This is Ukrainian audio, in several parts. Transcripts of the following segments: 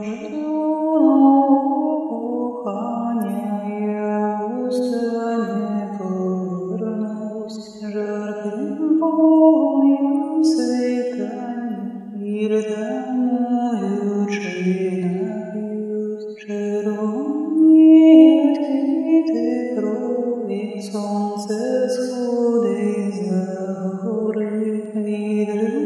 Сонце сходить за гори, від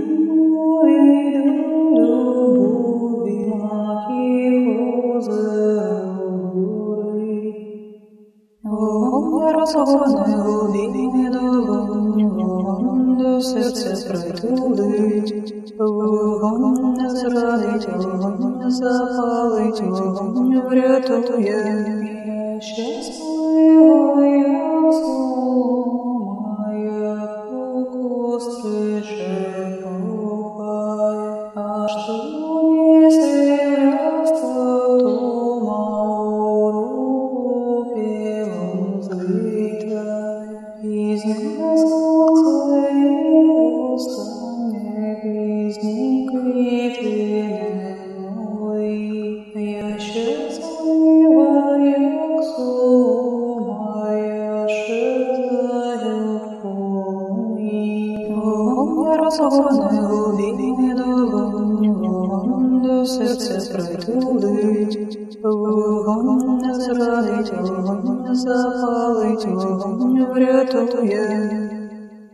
любові матір озера гори. Вогонь розгоне обійме долоню, вогонь до серця притулить. Вогонь не зрадить, вогонь не запалить, вогонь врятує. Я щаслива, як сума, як у кострище копає, аж тоді срібляста тума у руку пілом злітає. Пізнє сонце і останнє пізні квіти мої. Я щаслива, як сума, я щезаю в полум'ї. Вогонь розгоне обійме долоню, вогонь до серця притулить. Вогонь не зрадить, вогонь не запалить, вогонь врятує.